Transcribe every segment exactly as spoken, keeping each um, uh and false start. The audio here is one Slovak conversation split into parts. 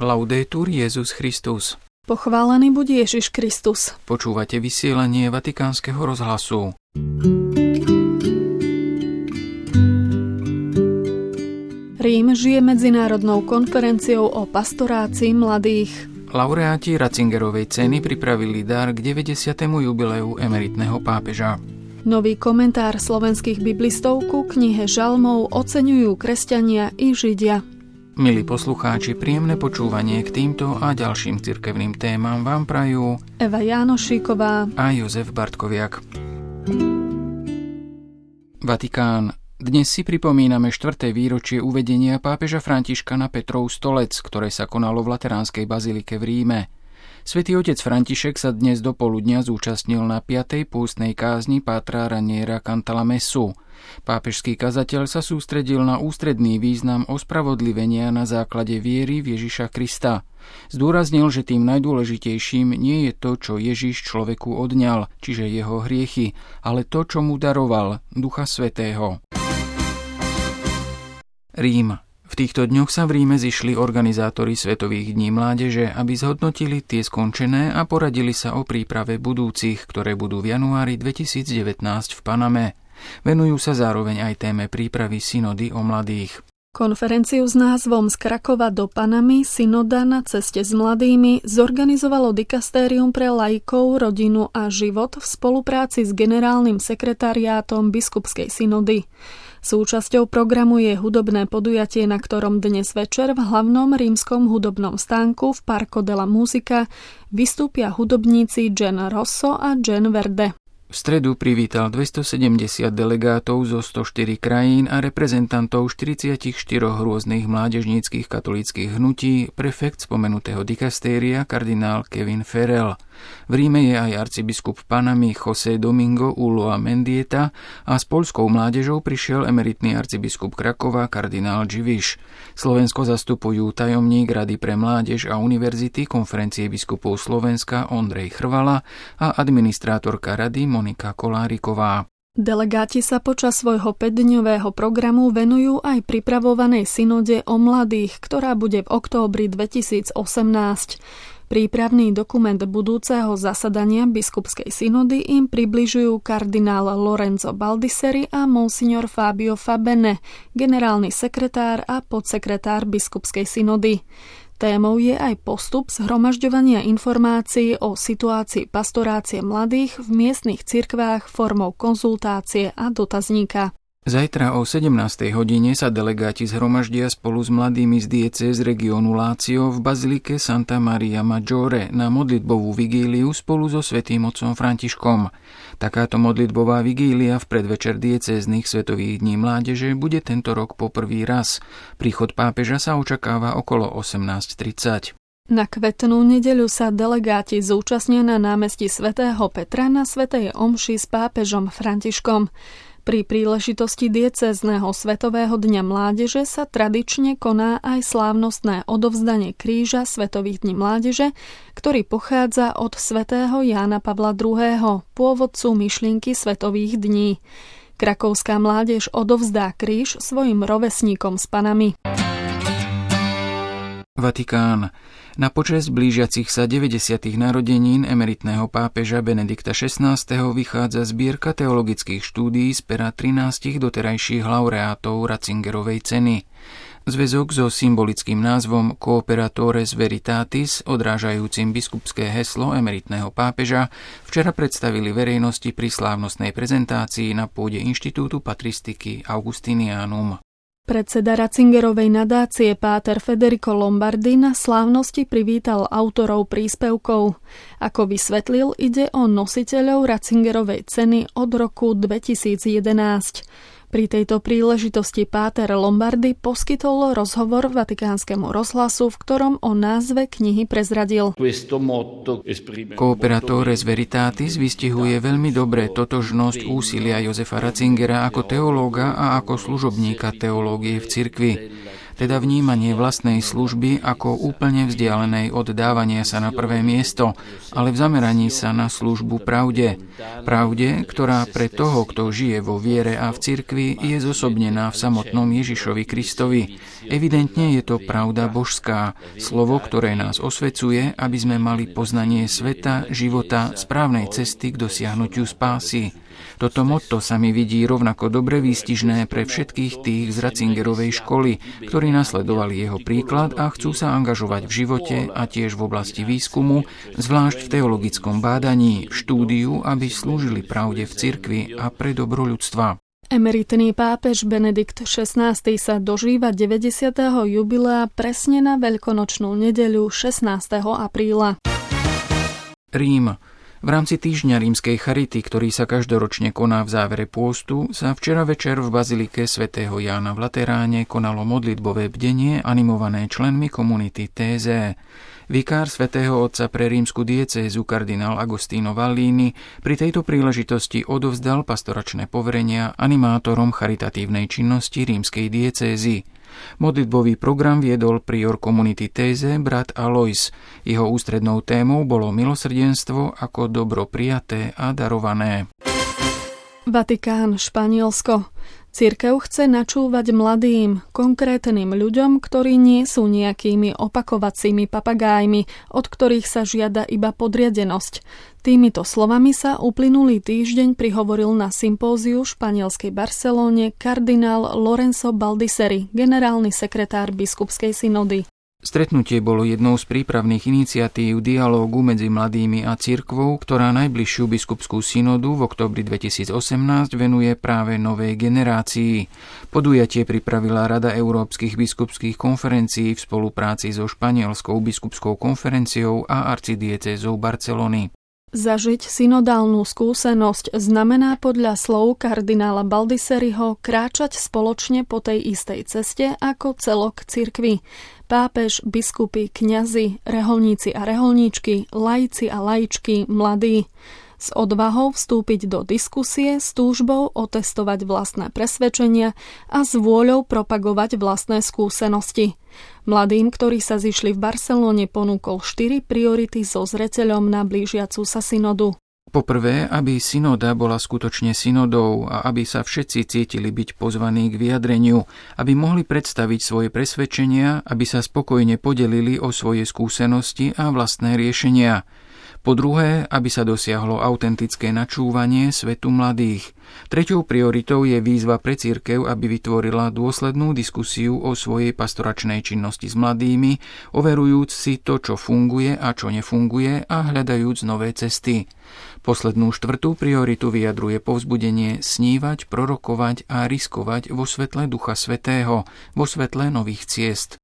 Laudetur Jesus Christus. Pochválený buď Ježiš Kristus. Počúvate vysielanie Vatikánskeho rozhlasu. Rím žije medzinárodnou konferenciou o pastorácii mladých. Laureáti Ratzingerovej ceny pripravili dar k deväťdesiatemu jubileu emeritného pápeža. Nový komentár slovenských biblistov ku knihe Žalmov oceňujú kresťania i Židia. Milí poslucháči, príjemné počúvanie k týmto a ďalším cirkevným témam vám prajú Eva Jánošíková a Jozef Bartkoviak. Vatikán. Dnes si pripomíname štvrté výročie uvedenia pápeža Františka na Petrov stolec, ktoré sa konalo v Lateránskej bazilike v Ríme. Svätý otec František sa dnes do poludnia zúčastnil na piatej pústnej kázni pátra Raniera Cantalamesu. Pápežský kazateľ sa sústredil na ústredný význam ospravodlivenia na základe viery v Ježiša Krista. Zdôraznil, že tým najdôležitejším nie je to, čo Ježiš človeku odňal, čiže jeho hriechy, ale to, čo mu daroval, Ducha Svätého. Rím. V týchto dňoch sa v Ríme zišli organizátori Svetových dní mládeže, aby zhodnotili tie skončené a poradili sa o príprave budúcich, ktoré budú v januári dvetisícdevätnásť v Paname. Venujú sa zároveň aj téme prípravy synody o mladých. Konferenciu s názvom Z Krakova do Panamy, synoda na ceste s mladými zorganizovalo Dikastérium pre laikov, rodinu a život v spolupráci s generálnym sekretariátom biskupskej synody. Súčasťou programu je hudobné podujatie, na ktorom dnes večer v hlavnom rímskom hudobnom stánku v Parco della Musica vystúpia hudobníci Gen Rosso a Gen Verde. V stredu privítal dvestosedemdesiat delegátov zo stoštyri krajín a reprezentantov štyridsaťštyri rôznych mládežníckych katolíckych hnutí prefekt spomenutého dikastéria kardinál Kevin Farrell. V Ríme je aj arcibiskup Panamy José Domingo Ulloa Mendieta a s poľskou mládežou prišiel emeritný arcibiskup Krakova kardinál Dziwisz. Slovensko zastupujú tajomník Rady pre mládež a univerzity Konferencie biskupov Slovenska Ondrej Chrvala a administrátorka rady Monika Koláriková. Delegáti sa počas svojho päťdňového programu venujú aj pripravovanej synode o mladých, ktorá bude v októbri dvetisícosemnásť. Prípravný dokument budúceho zasadania biskupskej synody im približujú kardinál Lorenzo Baldisseri a monsignor Fabio Fabene, generálny sekretár a podsekretár biskupskej synody. Témou je aj postup zhromažďovania informácií o situácii pastorácie mladých v miestnych cirkvách formou konzultácie a dotazníka. Zajtra o sedemnástej hodine sa delegáti zhromaždia spolu s mladými z diecéz regiónu Lácio v bazilike Santa Maria Maggiore na modlitbovú vigíliu spolu so svätým otcom Františkom. Takáto modlitbová vigília v predvečer diecéznych Svetových dní mládeže bude tento rok po prvý raz. Príchod pápeža sa očakáva okolo osemnásť tridsať. Na kvetnú nedeľu sa delegáti zúčastnia na námestí svätého Petra na svätej omši s pápežom Františkom. Pri príležitosti diecézneho Svetového dňa mládeže sa tradične koná aj slávnostné odovzdanie kríža Svetových dní mládeže, ktorý pochádza od svätého Jána Pavla druhého., pôvodcu myšlienky Svetových dní. Krakovská mládež odovzdá kríž svojim rovesníkom z Panamy. Vatikán. Na počesť blížiacich sa deväťdesiatych narodenín emeritného pápeža Benedikta šestnásteho vychádza zbierka teologických štúdií z pera trinástich doterajších laureátov Ratzingerovej ceny. Zväzok so symbolickým názvom Cooperatores Veritatis, odrážajúcim biskupské heslo emeritného pápeža, včera predstavili verejnosti pri slávnostnej prezentácii na pôde Inštitútu patristiky Augustinianum. Predseda Ratzingerovej nadácie páter Federico Lombardi na slávnosti privítal autorov príspevkov. Ako vysvetlil, ide o nositeľov Ratzingerovej ceny od roku dvetisícjedenásť. Pri tejto príležitosti páter Lombardi poskytol rozhovor Vatikánskemu rozhlasu, v ktorom o názve knihy prezradil. Cooperatores Veritatis vystihuje veľmi dobre totožnosť úsilia Josefa Ratzingera ako teológa a ako služobníka teológie v cirkvi. teda vnímanie vlastnej služby ako úplne vzdialenej od dávania sa na prvé miesto, ale v zameraní sa na službu pravde. Pravde, ktorá pre toho, kto žije vo viere a v cirkvi, je zosobnená v samotnom Ježišovi Kristovi. Evidentne je to pravda božská, slovo, ktoré nás osvecuje, aby sme mali poznanie sveta, života, správnej cesty k dosiahnutiu spásy. Toto motto sa mi vidí rovnako dobre výstižné pre všetkých tých z Ratzingerovej školy, ktorí nasledovali jeho príklad a chcú sa angažovať v živote a tiež v oblasti výskumu, zvlášť v teologickom bádaní, v štúdiu, aby slúžili pravde v cirkvi a pre dobro ľudstva. Emeritný pápež Benedikt šestnásty sa dožíva deväťdesiateho jubilea presne na veľkonočnú nedeľu šestnásteho apríla. Rím. V rámci týždňa rímskej charity, ktorý sa každoročne koná v závere pôstu, sa včera večer v bazilike svätého Jána v Lateráne konalo modlitbové bdenie animované členmi komunity té zé. Vikár svätého Otca pre rímsku diecézu kardinál Agostino Vallini pri tejto príležitosti odovzdal pastoračné poverenia animátorom charitatívnej činnosti rímskej diecézy. Modlitbový program viedol prior komunity té zé brat Alois. Jeho ústrednou témou bolo milosrdenstvo ako dobro prijaté a darované. Vatikán, Španielsko. Cirkev chce načúvať mladým, konkrétnym ľuďom, ktorí nie sú nejakými opakovacími papagájmi, od ktorých sa žiada iba podriadenosť. Týmito slovami sa uplynulý týždeň prihovoril na sympóziu v španielskej Barcelóne kardinál Lorenzo Baldisseri, generálny sekretár biskupskej synody. Stretnutie bolo jednou z prípravných iniciatív dialógu medzi mladými a cirkvou, ktorá najbližšiu biskupskú synodu v októbri dvetisícosemnásť venuje práve novej generácii. Podujatie pripravila Rada európskych biskupských konferencií v spolupráci so Španielskou biskupskou konferenciou a arcidiecézou Barcelony. Zažiť synodálnu skúsenosť znamená podľa slov kardinála Baldisseriho kráčať spoločne po tej istej ceste ako celok cirkvi. Pápež, biskupy, kňazi, reholníci a reholníčky, laici a laičky, mladí. S odvahou vstúpiť do diskusie, s túžbou otestovať vlastné presvedčenia a s vôľou propagovať vlastné skúsenosti. Mladým, ktorí sa zišli v Barcelóne, ponúkol štyri priority so zreteľom na blížiacu sa synodu. Poprvé, aby synoda bola skutočne synodou a aby sa všetci cítili byť pozvaní k vyjadreniu, aby mohli predstaviť svoje presvedčenia, aby sa spokojne podelili o svoje skúsenosti a vlastné riešenia. Po druhé, aby sa dosiahlo autentické načúvanie svetu mladých. Treťou prioritou je výzva pre cirkev, aby vytvorila dôslednú diskusiu o svojej pastoračnej činnosti s mladými, overujúc si to, čo funguje a čo nefunguje a hľadajúc nové cesty. Poslednú štvrtú prioritu vyjadruje povzbudenie snívať, prorokovať a riskovať vo svetle Ducha Svätého, vo svetle nových ciest.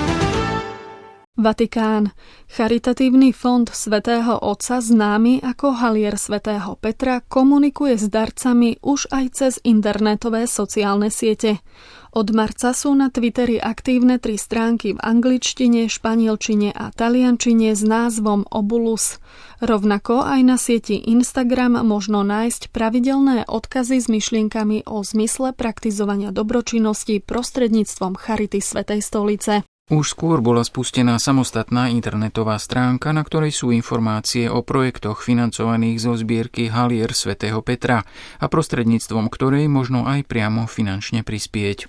Vatikán. Charitatívny fond svätého Otca, známy ako Halier svätého Petra, komunikuje s darcami už aj cez internetové sociálne siete. Od marca sú na Twitteri aktívne tri stránky v angličtine, španielčine a taliančine s názvom Obulus. Rovnako aj na sieti Instagram možno nájsť pravidelné odkazy s myšlienkami o zmysle praktizovania dobročinnosti prostredníctvom Charity Svätej stolice. Už skôr bola spustená samostatná internetová stránka, na ktorej sú informácie o projektoch financovaných zo zbierky Halier svätého Petra a prostredníctvom ktorej možno aj priamo finančne prispieť.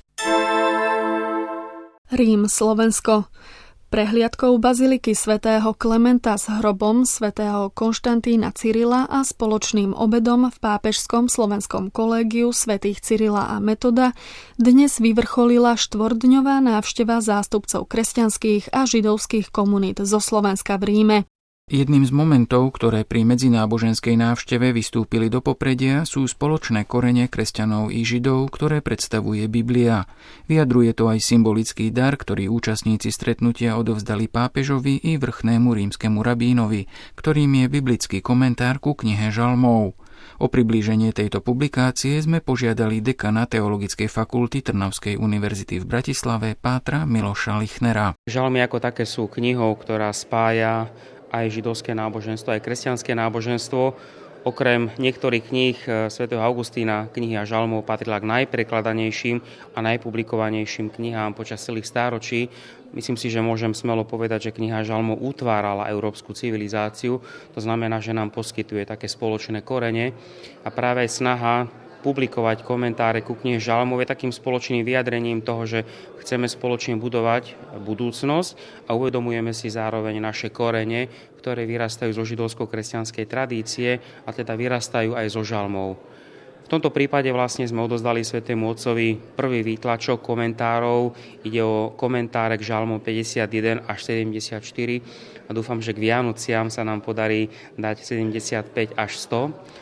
Rím, Slovensko. Prehliadkou baziliky svätého Klementa s hrobom svätého Konštantína Cyrila a spoločným obedom v pápežskom slovenskom kolégiu svätých Cyrila a Metoda dnes vyvrcholila štvordňová návšteva zástupcov kresťanských a židovských komunít zo Slovenska v Ríme. Jedným z momentov, ktoré pri medzináboženskej návšteve vystúpili do popredia, sú spoločné korene kresťanov i židov, ktoré predstavuje Biblia. Vyjadruje to aj symbolický dar, ktorý účastníci stretnutia odovzdali pápežovi i vrchnému rímskemu rabínovi, ktorým je biblický komentár ku knihe Žalmov. O priblíženie tejto publikácie sme požiadali dekana Teologickej fakulty Trnavskej univerzity v Bratislave pátra Miloša Lichnera. Žalmy ako také sú knihou, ktorá spája aj židovské náboženstvo, aj kresťanské náboženstvo. Okrem niektorých kníh svätého Augustína kniha Žalmov patrila k najprekladanejším a najpublikovanejším knihám počas celých stáročí. Myslím si, že môžem smelo povedať, že kniha Žalmov utvárala európsku civilizáciu. To znamená, že nám poskytuje také spoločné korene a práve aj snaha publikovať komentáre ku knihe Žalmov je takým spoločným vyjadrením toho, že chceme spoločne budovať budúcnosť a uvedomujeme si zároveň naše korene, ktoré vyrastajú zo židovsko-kresťanskej tradície a teda vyrastajú aj zo Žalmov. V tomto prípade vlastne sme odozdali Svätému Otcovi prvý výtlačok komentárov. Ide o komentáre k Žalmom päťdesiatjeden až sedemdesiatštyri a dúfam, že k Vianociam sa nám podarí dať sedemdesiatpäť až sto.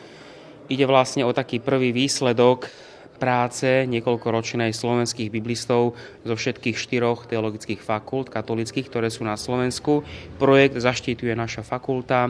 Ide vlastne o taký prvý výsledok práce niekoľkoročnej slovenských biblistov zo všetkých štyroch teologických fakult katolíckych, ktoré sú na Slovensku. Projekt zaštiťuje naša fakulta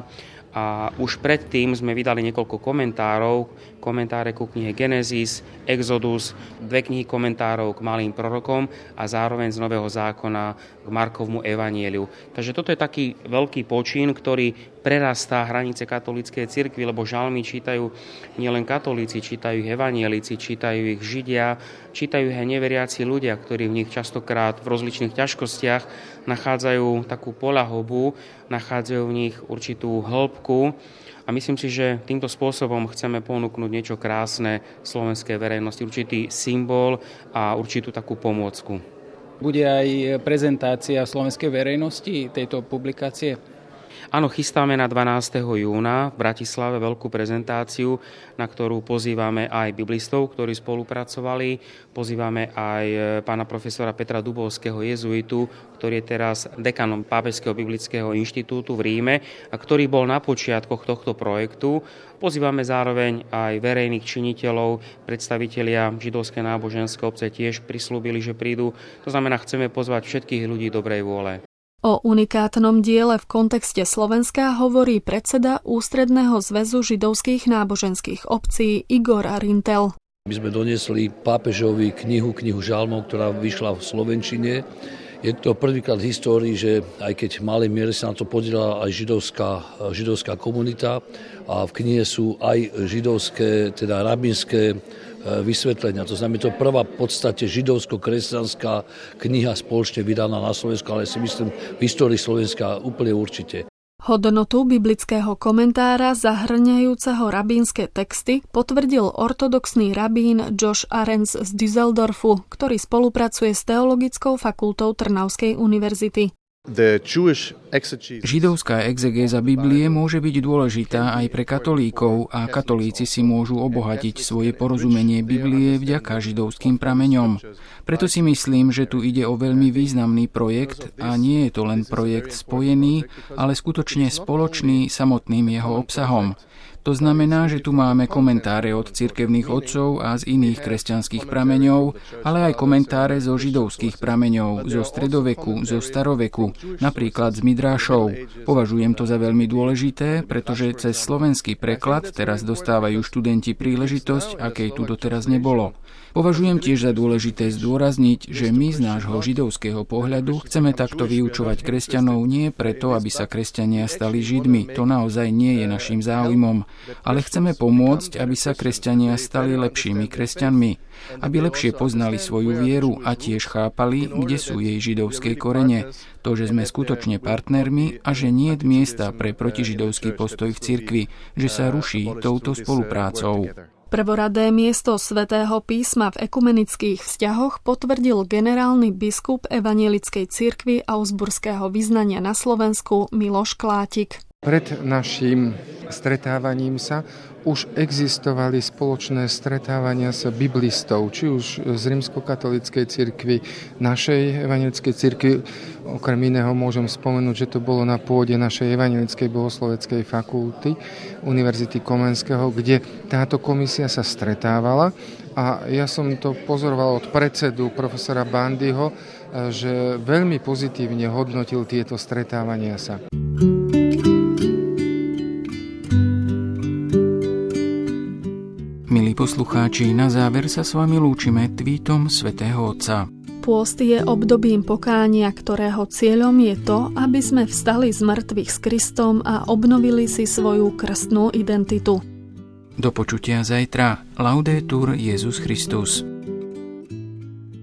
a už predtým sme vydali niekoľko komentárov, komentáre ku knihe Genesis, Exodus, dve knihy komentárov k malým prorokom a zároveň z Nového zákona k Markovmu evanjeliu. Takže toto je taký veľký počin, ktorý prerastá hranice katolíckej cirkvi, lebo žalmy čítajú nielen katolíci, čítajú ich evanjelici, čítajú ich židia, čítajú ich neveriaci ľudia, ktorí v nich častokrát v rozličných ťažkostiach nachádzajú takú poľahobu, nachádzajú v nich určitú hĺbku a myslím si, že týmto spôsobom chceme ponúknuť niečo krásne slovenskej verejnosti, určitý symbol a určitú takú pomôcku. Bude aj prezentácia slovenskej verejnosti tejto publikácie? Áno, chystáme na dvanásteho júna v Bratislave veľkú prezentáciu, na ktorú pozývame aj biblistov, ktorí spolupracovali. Pozývame aj pána profesora Petra Dubovského, jezuitu, ktorý je teraz dekanom Pápežského biblického inštitútu v Ríme a ktorý bol na počiatkoch tohto projektu. Pozývame zároveň aj verejných činiteľov, predstavitelia židovskej náboženskej obce tiež prislúbili, že prídu. To znamená, chceme pozvať všetkých ľudí dobrej vôle. O unikátnom diele v kontexte Slovenska hovorí predseda Ústredného zväzu židovských náboženských obcí Igor Rintel. My sme doniesli pápežovi knihu, knihu Žalmov, ktorá vyšla v slovenčine. Je to prvýkrát v histórii, že aj keď v malej miere sa na to podielala aj židovská, židovská komunita a v knihe sú aj židovské, teda rabínske vysvetlenia. To znamená, to prvá v podstate židovsko-kresťanská kniha spoločne vydaná na Slovensku, ale si myslím v histórii Slovenska úplne určite. Hodnotu biblického komentára zahrňajúceho rabínske texty potvrdil ortodoxný rabín Josh Arens z Düsseldorfu, ktorý spolupracuje s Teologickou fakultou Trnavskej univerzity. Židovská exegéza Biblie môže byť dôležitá aj pre katolíkov a katolíci si môžu obohatiť svoje porozumenie Biblie vďaka židovským prameňom. Preto si myslím, že tu ide o veľmi významný projekt a nie je to len projekt spojený, ale skutočne spoločný samotným jeho obsahom. To znamená, že tu máme komentáre od cirkevných otcov a z iných kresťanských prameňov, ale aj komentáre zo židovských prameňov, zo stredoveku, zo staroveku, napríklad z Midrášov. Považujem to za veľmi dôležité, pretože cez slovenský preklad teraz dostávajú študenti príležitosť, akej tu doteraz nebolo. Považujem tiež za dôležité zdôrazniť, že my z nášho židovského pohľadu chceme takto vyučovať kresťanov nie preto, aby sa kresťania stali židmi, to naozaj nie je naším záujmom, ale chceme pomôcť, aby sa kresťania stali lepšími kresťanmi, aby lepšie poznali svoju vieru a tiež chápali, kde sú jej židovské korene, to, že sme skutočne partnermi a že nie je miesta pre protižidovský postoj v cirkvi, že sa ruší touto spoluprácou. Prvoradé miesto Svätého písma v ekumenických vzťahoch potvrdil generálny biskup Evanjelickej cirkvi Augsburského vyznania na Slovensku Miloš Klátik. Pred naším stretávaním sa už existovali spoločné stretávania sa biblistov, či už z rímskokatolíckej cirkvi, našej evanjelickej cirkvi. Okrem iného môžem spomenúť, že to bolo na pôde našej evanjelickej bohosloveckej fakulty Univerzity Komenského, kde táto komisia sa stretávala a ja som to pozoroval od predsedu profesora Bandyho, že veľmi pozitívne hodnotil tieto stretávania sa. Milí poslucháči, na záver sa s vami lúčime tweetom svätého Otca. Pôst je obdobím pokánia, ktorého cieľom je to, aby sme vstali z mŕtvych s Kristom a obnovili si svoju krstnú identitu. Do počutia zajtra. Laudetur Jesus Christus.